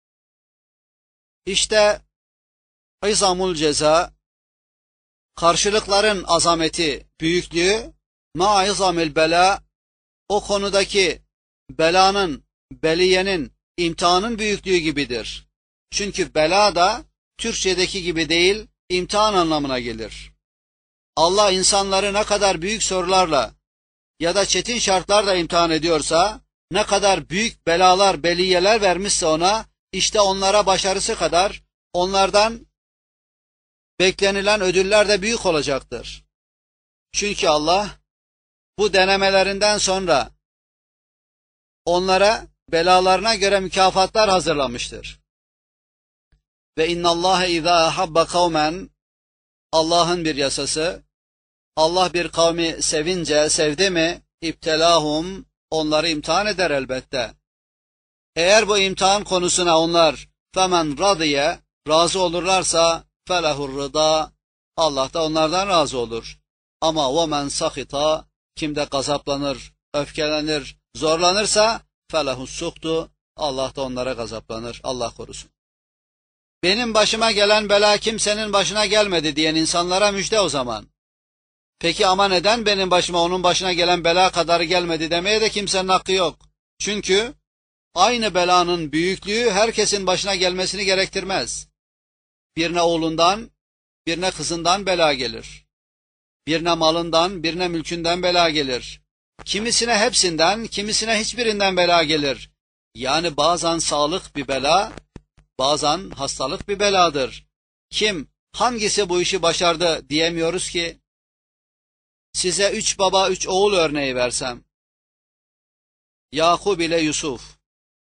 İşte izamul ceza, karşılıkların azameti, büyüklüğü, ma izamil bela, o konudaki belanın, beliyenin, imtihanın büyüklüğü gibidir. Çünkü bela da Türkçedeki gibi değil, imtihan anlamına gelir. Allah insanları ne kadar büyük sorularla ya da çetin şartlarla imtihan ediyorsa, ne kadar büyük belalar, beliyeler vermişse ona, işte onlara başarısı kadar onlardan beklenilen ödüller de büyük olacaktır. Çünkü Allah bu denemelerinden sonra onlara belalarına göre mükafatlar hazırlamıştır. Ve innallâhe izâ ahabbe kavmen, Allah'ın bir yasası, Allah bir kavmi sevince, sevdi mi, İbtelahum, onları imtihan eder elbette. Eğer bu imtihan konusuna onlar femen radiye, razı olurlarsa felehur rıda, Allah da onlardan razı olur. Ama vemen sakita, kimde gazaplanır, öfkelenir, zorlanırsa felehus suktu, Allah da onlara gazaplanır. Allah korusun. Benim başıma gelen bela kimsenin başına gelmedi diyen insanlara müjde o zaman. Peki ama neden benim başıma onun başına gelen bela kadarı gelmedi demeye de kimsenin hakkı yok. Çünkü aynı belanın büyüklüğü herkesin başına gelmesini gerektirmez. Birine oğlundan, birine kızından bela gelir. Birine malından, birine mülkünden bela gelir. Kimisine hepsinden, kimisine hiçbirinden bela gelir. Yani bazen sağlık bir bela, bazen hastalık bir beladır. Kim, hangisi bu işi başardı diyemiyoruz ki. Size 3 baba 3 oğul örneği versem. Yakub ile Yusuf,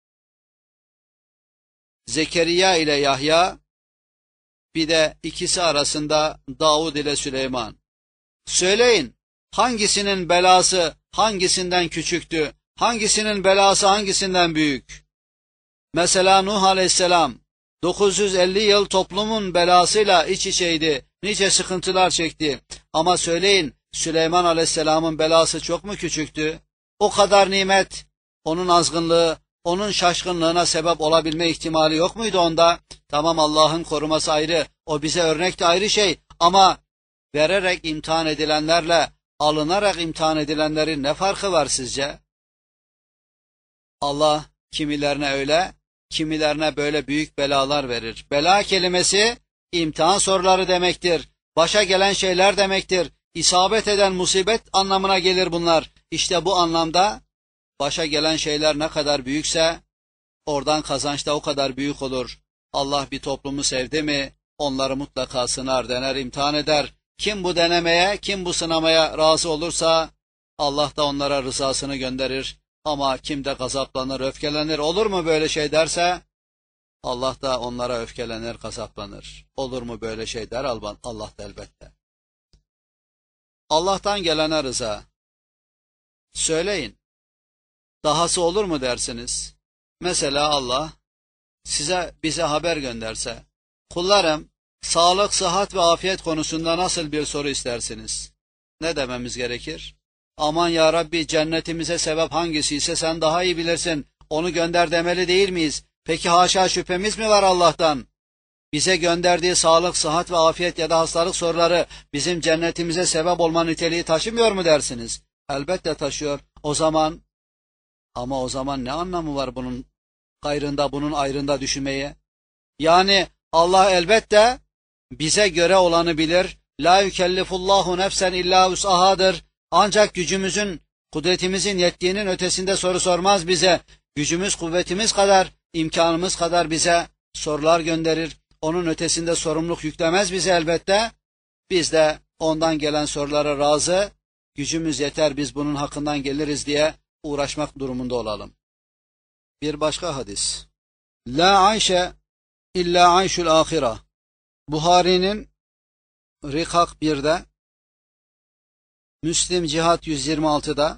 Zekeriya ile Yahya, bir de ikisi arasında Davud ile Süleyman. Söyleyin, hangisinin belası hangisinden küçüktü, hangisinin belası hangisinden büyük? Mesela Nuh aleyhisselam 950 yıl toplumun belasıyla iç içeydi, nice sıkıntılar çekti. Ama söyleyin, Süleyman aleyhisselamın belası çok mu küçüktü? O kadar nimet, onun azgınlığı, onun şaşkınlığına sebep olabilme ihtimali yok muydu onda? Tamam, Allah'ın koruması ayrı, o bize örnek de ayrı şey, ama vererek imtihan edilenlerle alınarak imtihan edilenlerin ne farkı var sizce? Allah kimilerine öyle, kimilerine böyle büyük belalar verir. Bela kelimesi imtihan soruları demektir. Başa gelen şeyler demektir. İsabet eden musibet anlamına gelir bunlar. İşte bu anlamda başa gelen şeyler ne kadar büyükse oradan kazanç da o kadar büyük olur. Allah bir toplumu sevdi mi onları mutlaka sınar, dener, imtihan eder. Kim bu denemeye, kim bu sınamaya razı olursa Allah da onlara rızasını gönderir. Ama kim de gazaplanır, öfkelenir, olur mu böyle şey derse Allah da onlara öfkelenir, gazaplanır. Olur mu böyle şey der Allah da elbette. Allah'tan gelene rıza. Söyleyin, dahası olur mu dersiniz? Mesela Allah bize haber gönderse, kullarım sağlık, sıhhat ve afiyet konusunda nasıl bir soru istersiniz? Ne dememiz gerekir? Aman ya Rabbi, cennetimize sebep hangisi ise sen daha iyi bilirsin, onu gönder demeli değil miyiz? Peki haşa, şüphemiz mi var Allah'tan? Bize gönderdiği sağlık, sıhhat ve afiyet ya da hastalık soruları bizim cennetimize sebep olma niteliği taşımıyor mu dersiniz? Elbette taşıyor. O zaman ne anlamı var bunun gayrında, bunun ayrında düşünmeye? Yani Allah elbette bize göre olanı bilir. La yükellifullahu nefsen illa vus'ahadır. Ancak gücümüzün, kudretimizin yettiğinin ötesinde soru sormaz bize. Gücümüz, kuvvetimiz kadar, imkanımız kadar bize sorular gönderir. Onun ötesinde sorumluluk yüklemez bize elbette. Biz de ondan gelen sorulara razı, gücümüz yeter, biz bunun hakkından geliriz diye uğraşmak durumunda olalım. Bir başka hadis. La ayşe illa ayşul ahira. Buhari'nin Rikak 1'de, Müslim Cihat 126'da,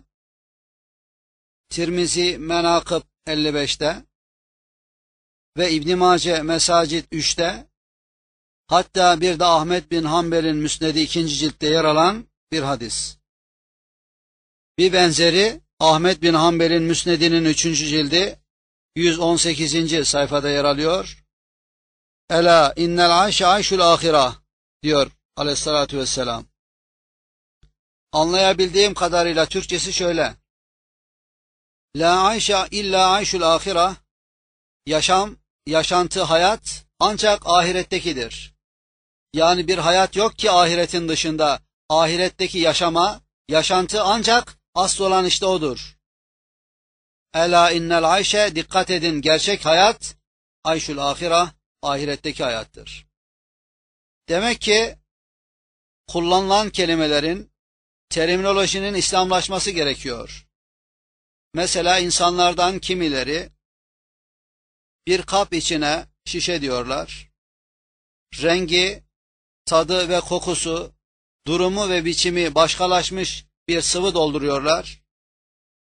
Tirmizi Menakıb 55'te ve İbn Mace Mesacid 3'te, hatta bir de Ahmet bin Hanbel'in Müsnedi 2. ciltte yer alan bir hadis. Bir benzeri Ahmet bin Hanbel'in Müsnedi'nin 3. cildi 118. sayfada yer alıyor. Ela innel ayşe ayşul ahira diyor aleyhissalatü vesselam. Anlayabildiğim kadarıyla Türkçesi şöyle. La ayşe illa ayşul ahira. Yaşam, yaşantı, hayat ancak ahirettekidir. Yani bir hayat yok ki ahiretin dışında. Ahiretteki yaşama, yaşantı ancak asıl olan işte odur. Ela innel ayşe, dikkat edin, gerçek hayat ayşul ahira, ahiretteki hayattır. Demek ki kullanılan kelimelerin, terminolojinin İslamlaşması gerekiyor. Mesela insanlardan kimileri bir kap içine şişe diyorlar. Rengi, tadı ve kokusu, durumu ve biçimi başkalaşmış bir sıvı dolduruyorlar.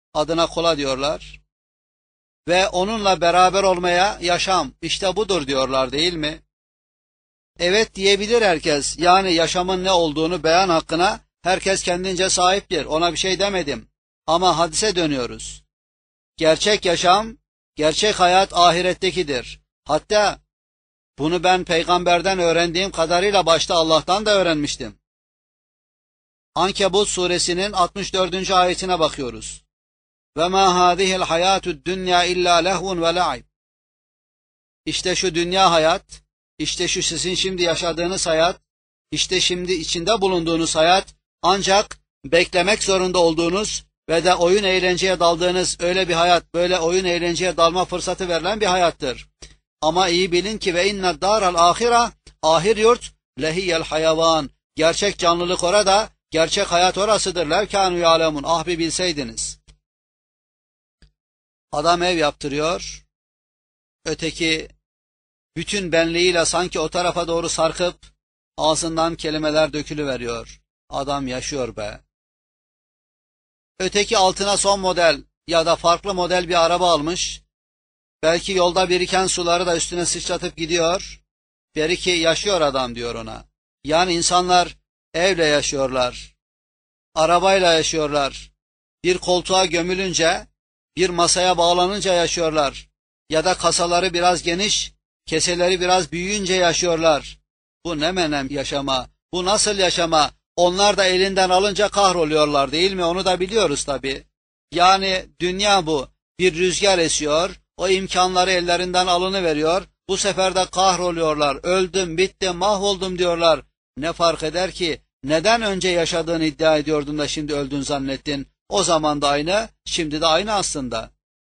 adına kola diyorlar. Ve onunla beraber olmaya yaşam, işte budur diyorlar değil mi? Evet diyebilir herkes. Yani yaşamın ne olduğunu beyan hakkına herkes kendince sahiptir. Ona bir şey demedim. Ama hadise dönüyoruz. Gerçek yaşam, gerçek hayat ahirettekidir. Hatta bunu ben peygamberden öğrendiğim kadarıyla başta Allah'tan da öğrenmiştim. Ankebut suresinin 64. ayetine bakıyoruz. Ve ma hadihil hayatud dunya illa lehvun ve la'ib. İşte şu dünya hayat, işte şu sizin şimdi yaşadığınız hayat, işte şimdi içinde bulunduğunuz hayat ancak beklemek zorunda olduğunuz ve de oyun eğlenceye daldığınız öyle bir hayat, böyle oyun eğlenceye dalma fırsatı verilen bir hayattır. Ama iyi bilin ki ve inne daral ahira, ahir yurt lehiyel hayavan. Gerçek canlılık orada, gerçek hayat orasıdır. Levkânû yâlemûn. Ah bir bilseydiniz. Adam ev yaptırıyor. Öteki bütün benliğiyle sanki o tarafa doğru sarkıp ağzından kelimeler dökülüveriyor. Adam yaşıyor be. Öteki altına son model ya da farklı model bir araba almış. Belki yolda biriken suları da üstüne sıçratıp gidiyor. Beriki yaşıyor adam diyor ona. Yani insanlar evle yaşıyorlar. Arabayla yaşıyorlar. Bir koltuğa gömülünce, bir masaya bağlanınca yaşıyorlar. Ya da kasaları biraz geniş, keseleri biraz büyüyünce yaşıyorlar. Bu ne menem yaşama, bu nasıl yaşama? Onlar da elinden alınca kahroluyorlar değil mi? Onu da biliyoruz tabii. Yani dünya bu. Bir rüzgar esiyor, o imkanları ellerinden alınıveriyor. Bu sefer de kahroluyorlar. Öldüm, bittim, mahvoldum diyorlar. Ne fark eder ki? Neden önce yaşadığını iddia ediyordun da şimdi öldün zannettin? O zaman da aynı, şimdi de aynı aslında.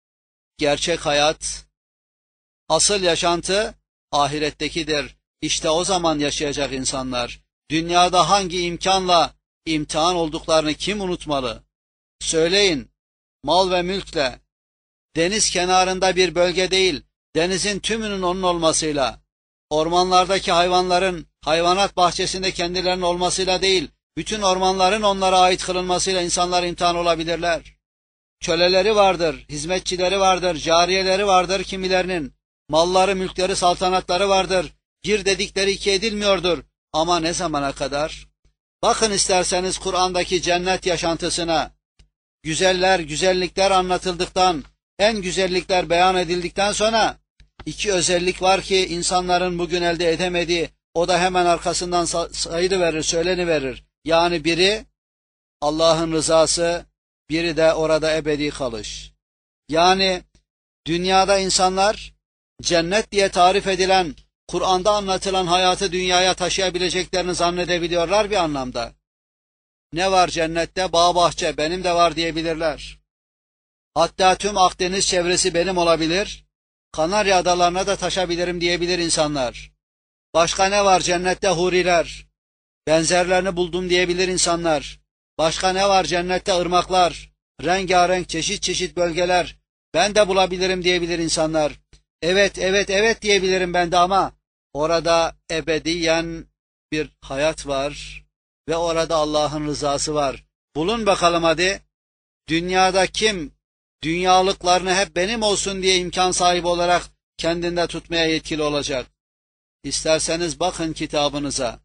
Gerçek hayat, asıl yaşantı ahirettekidir. İşte o zaman yaşayacak insanlar. Dünyada hangi imkanla imtihan olduklarını kim unutmalı? Söyleyin, mal ve mülkle, deniz kenarında bir bölge değil, denizin tümünün onun olmasıyla, ormanlardaki hayvanların hayvanat bahçesinde kendilerinin olmasıyla değil, bütün ormanların onlara ait kılınmasıyla insanlar imtihan olabilirler. Köleleri vardır, hizmetçileri vardır, cariyeleri vardır kimilerinin, malları, mülkleri, saltanatları vardır, bir dedikleri iki edilmiyordur. Ama ne zamana kadar? Bakın isterseniz Kur'an'daki cennet yaşantısına, güzeller, güzellikler anlatıldıktan, en güzellikler beyan edildikten sonra, iki özellik var ki insanların bugün elde edemediği, o da hemen arkasından sayılıverir, söyleniverir. Yani biri Allah'ın rızası, biri de orada ebedi kalış. Yani dünyada insanlar cennet diye tarif edilen, Kur'an'da anlatılan hayatı dünyaya taşıyabileceklerini zannedebiliyorlar bir anlamda. Ne var cennette? Bağ bahçe, benim de var diyebilirler. Hatta tüm Akdeniz çevresi benim olabilir, Kanarya adalarına da taşabilirim diyebilir insanlar. Başka ne var cennette? Huriler, benzerlerini buldum diyebilir insanlar. Başka ne var cennette? Irmaklar, rengarenk çeşit çeşit bölgeler, ben de bulabilirim diyebilir insanlar. Evet, evet, evet diyebilirim ben de ama orada ebediyen bir hayat var ve orada Allah'ın rızası var. Bulun bakalım hadi. Dünyada kim dünyalıklarını hep benim olsun diye imkan sahibi olarak kendinde tutmaya yetkili olacak? İsterseniz bakın kitabınıza.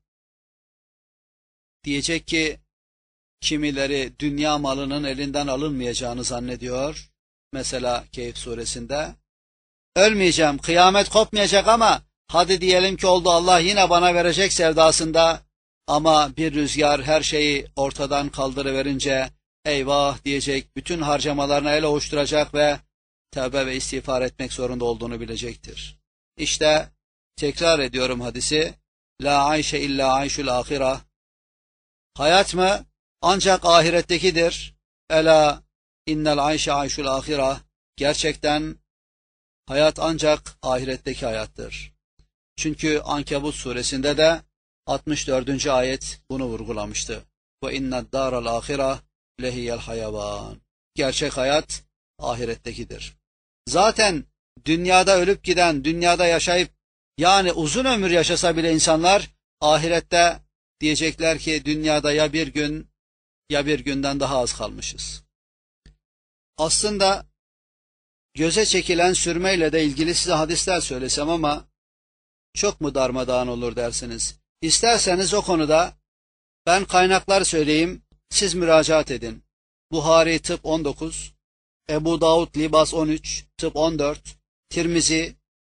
Diyecek ki kimileri dünya malının elinden alınmayacağını zannediyor. Mesela Kehf suresinde. Ölmeyeceğim, kıyamet kopmayacak ama hadi diyelim ki oldu, Allah yine bana verecek sevdasında. Ama bir rüzgar her şeyi ortadan kaldırıverince eyvah diyecek, bütün harcamalarına el ovuşturacak ve tövbe ve istiğfar etmek zorunda olduğunu bilecektir. İşte tekrar ediyorum hadisi. La ayşe illa ayşul ahireh. Hayat mı? Ancak ahirettekidir. Ela innel ayşe ayşul ahireh. Gerçekten hayat ancak ahiretteki hayattır. Çünkü Ankebut suresinde de 64. ayet bunu vurgulamıştı. Ve inned daral ahireh lehiyel hayavan. Gerçek hayat ahirettekidir. Zaten dünyada ölüp giden, dünyada yaşayıp yani uzun ömür yaşasa bile insanlar ahirette diyecekler ki dünyada ya bir gün ya bir günden daha az kalmışız. Aslında göze çekilen sürmeyle de ilgili size hadisler söylesem ama çok mu darmadağın olur dersiniz. İsterseniz o konuda ben kaynaklar söyleyeyim, siz müracaat edin. Buhari tıp 19, Ebu Davud libas 13, tıp 14, Tirmizi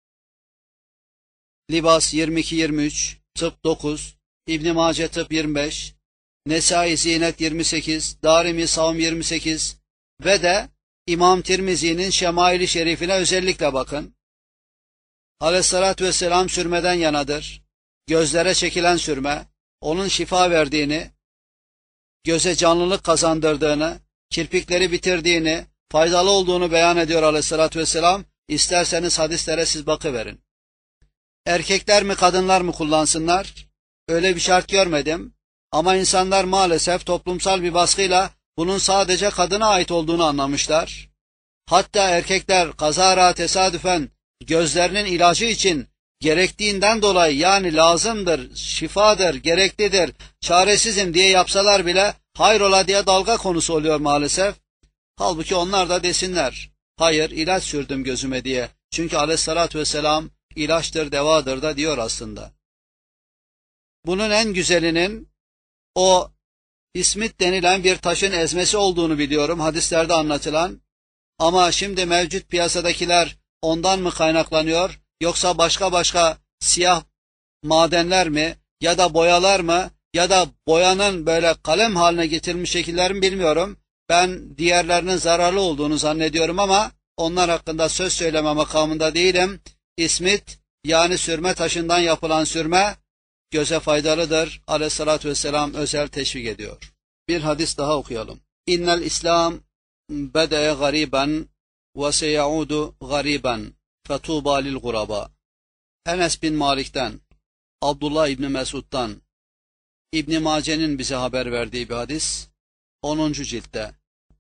libas 22-23, tıp 9, İbn Mace tıp 25, Nesai Zinet 28, Darimi Savm 28 ve de İmam Tirmizi'nin Şemail-i Şerifine özellikle bakın. Aleyhissalatü vesselam sürmeden yanadır. Gözlere çekilen sürme, onun şifa verdiğini, göze canlılık kazandırdığını, kirpikleri bitirdiğini, faydalı olduğunu beyan ediyor Aleyhissalatü vesselam. İsterseniz hadislere siz bakıverin. Erkekler mi kadınlar mı kullansınlar? Öyle bir şart görmedim. Ama insanlar maalesef toplumsal bir baskıyla bunun sadece kadına ait olduğunu anlamışlar. Hatta erkekler kazara tesadüfen gözlerinin ilacı için gerektiğinden dolayı, yani lazımdır, şifadır, gereklidir, çaresizim diye yapsalar bile hayrola diye dalga konusu oluyor maalesef. Halbuki onlar da desinler, hayır ilaç sürdüm gözüme diye. Çünkü aleyhissalatü vesselam ilaçtır, devadır da diyor aslında. Bunun en güzelinin o İsmit denilen bir taşın ezmesi olduğunu biliyorum, hadislerde anlatılan. Ama şimdi mevcut piyasadakiler ondan mı kaynaklanıyor, yoksa başka siyah madenler mi, ya da boyalar mı, ya da boyanın böyle kalem haline getirilmiş şekiller mi bilmiyorum. Ben diğerlerinin zararlı olduğunu zannediyorum ama onlar hakkında söz söyleme makamında değilim. İsmit, yani sürme taşından yapılan sürme göze faydalıdır. Aleyhissalatü vesselam özel teşvik ediyor. Bir hadis daha okuyalım. İnnel İslam bede'e gariben ve seyaudu gariben fetuba lil guraba. Enes bin Malik'ten, Abdullah İbni Mesud'dan, İbn Mace'nin bize haber verdiği bir hadis, 10. ciltte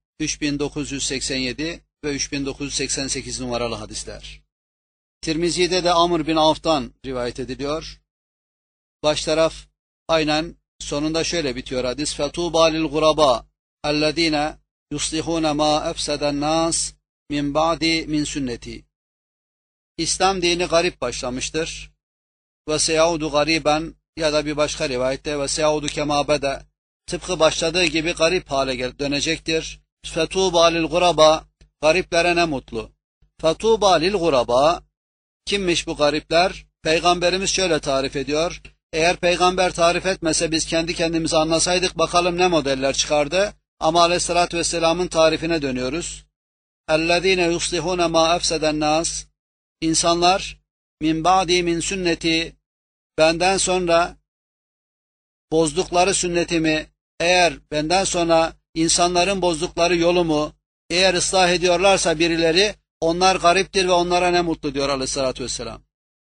3987 ve 3988 numaralı hadisler. Tirmizi'de de Amr bin Avf'tan rivayet ediliyor. Baş taraf aynen sonunda şöyle bitiyor hadis. Fetuba lil guraba ellezine yuslihune ma efseden nas min ba'di min sünneti. İslam dini garip başlamıştır. Ve seyaudu gariben, ya da bir başka rivayette ve seyaudu kema bede, tıpkı başladığı gibi garip hale dönecektir. Fetuba lil guraba, gariplere ne mutlu. Fetuba lil guraba, kimmiş bu garipler? Peygamberimiz şöyle tarif ediyor. Eğer peygamber tarif etmese biz kendi kendimize anlasaydık bakalım ne modeller çıkardı. Ama aleyhissalatü vesselamın tarifine dönüyoruz. اَلَّذ۪ينَ يُصْلِحُونَ مَا اَفْسَدَ النَّاسِ. İnsanlar min ba'di min sünneti, benden sonra bozdukları sünnetimi, eğer benden sonra insanların bozdukları yolumu eğer ıslah ediyorlarsa birileri, onlar gariptir ve onlara ne mutlu diyor aleyhissalatü vesselam.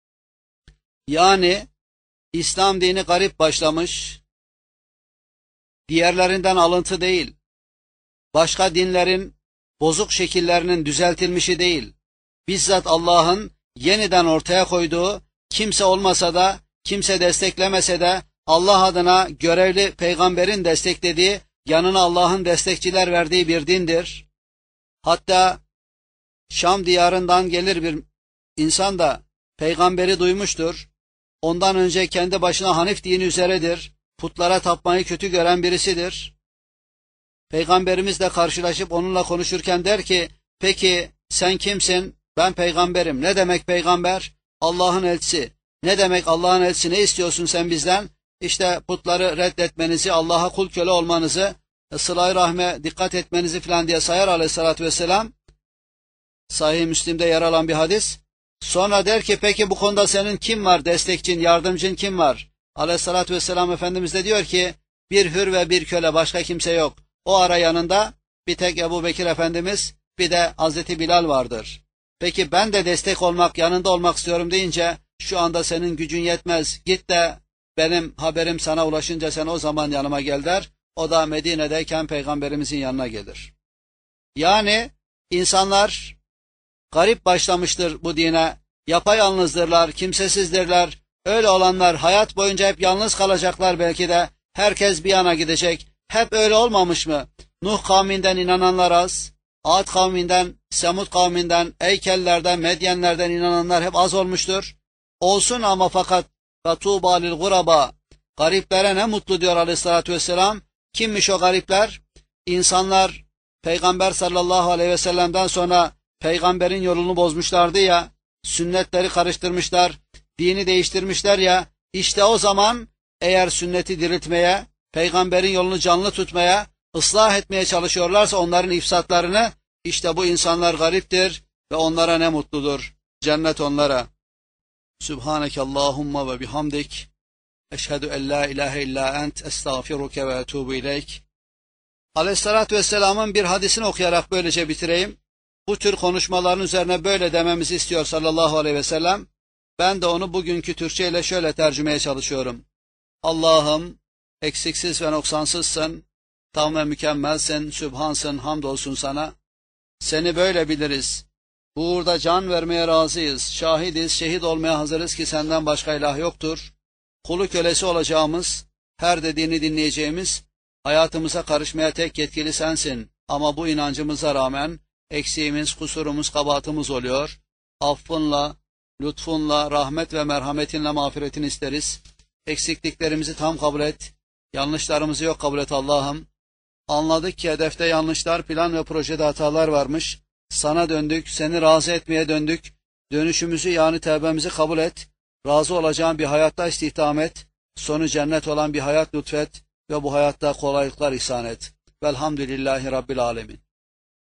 Yani İslam dini garip başlamış, diğerlerinden alıntı değil, başka dinlerin bozuk şekillerinin düzeltilmişi değil, bizzat Allah'ın yeniden ortaya koyduğu, kimse olmasa da, kimse desteklemese de, Allah adına görevli peygamberin desteklediği, yanına Allah'ın destekçiler verdiği bir dindir. Hatta Şam diyarından gelir bir insan da peygamberi duymuştur. Ondan önce kendi başına Hanif dini üzeredir. Putlara tapmayı kötü gören birisidir. Peygamberimizle karşılaşıp onunla konuşurken der ki, peki sen kimsin? Ben peygamberim. Ne demek peygamber? Allah'ın elçisi. Ne demek Allah'ın elçisi? Ne istiyorsun sen bizden? İşte putları reddetmenizi, Allah'a kul köle olmanızı, sıla-i rahme dikkat etmenizi filan diye sayar aleyhissalatü vesselam. Sahih-i Müslim'de yer alan bir hadis. Sonra der ki, peki bu konuda senin kim var? Destekçin, yardımcın kim var? Aleyhissalatü vesselam Efendimiz de diyor ki, bir hür ve bir köle, başka kimse yok. O ara yanında bir tek Ebu Bekir Efendimiz, bir de Hazreti Bilal vardır. Peki ben de destek olmak, yanında olmak istiyorum deyince, şu anda senin gücün yetmez. Git de benim haberim sana ulaşınca sen o zaman yanıma gel der. O da Medine'deyken peygamberimizin yanına gelir. Yani insanlar garip başlamıştır bu dine. Yapayalnızdırlar, kimsesizdirler. Öyle olanlar hayat boyunca hep yalnız kalacaklar belki de. Herkes bir yana gidecek. Hep öyle olmamış mı? Nuh kavminden inananlar az. Ad kavminden, Semud kavminden, Eykellerden, Medyenlerden inananlar hep az olmuştur. Olsun ama fakat فَتُوبَى لِلْغُرَبَى Gariplere ne mutlu diyor aleyhissalatü vesselam. Kimmiş o garipler? İnsanlar Peygamber sallallahu aleyhi ve sellem'den sonra peygamberin yolunu bozmuşlardı ya, sünnetleri karıştırmışlar, dini değiştirmişler ya, işte o zaman eğer sünneti diriltmeye, peygamberin yolunu canlı tutmaya, ıslah etmeye çalışıyorlarsa onların ifsatlarını, işte bu insanlar gariptir ve onlara ne mutludur. Cennet onlara. Sübhaneke Allahumma ve bihamdik. Eşhedü en la ilahe illa ent estağfiruke ve etubu ileyk. Aleyhissalatü vesselamın bir hadisini okuyarak böylece bitireyim. Bu tür konuşmaların üzerine böyle dememizi istiyor sallallahu aleyhi ve sellem. Ben de onu bugünkü Türkçe ile şöyle tercümeye çalışıyorum. Allah'ım eksiksiz ve noksansızsın, tam ve mükemmelsin, sübhansın, hamdolsun sana. Seni böyle biliriz. Bu uğurda can vermeye razıyız, şahidiz, şehit olmaya hazırız ki senden başka ilah yoktur. Kulu kölesi olacağımız, her dediğini dinleyeceğimiz, hayatımıza karışmaya tek yetkili sensin. Ama bu inancımıza rağmen eksiğimiz, kusurumuz, kabahatımız oluyor. Affınla, lütfunla, rahmet ve merhametinle mağfiretini isteriz. Eksikliklerimizi tam kabul et. Yanlışlarımızı yok kabul et Allah'ım. Anladık ki hedefte yanlışlar, plan ve projede hatalar varmış. Sana döndük, seni razı etmeye döndük. Dönüşümüzü yani tevbemizi kabul et. Razı olacağın bir hayatta istihdam et. Sonu cennet olan bir hayat lütfet ve bu hayatta kolaylıklar ihsan et. Velhamdülillahi Rabbil Alemin.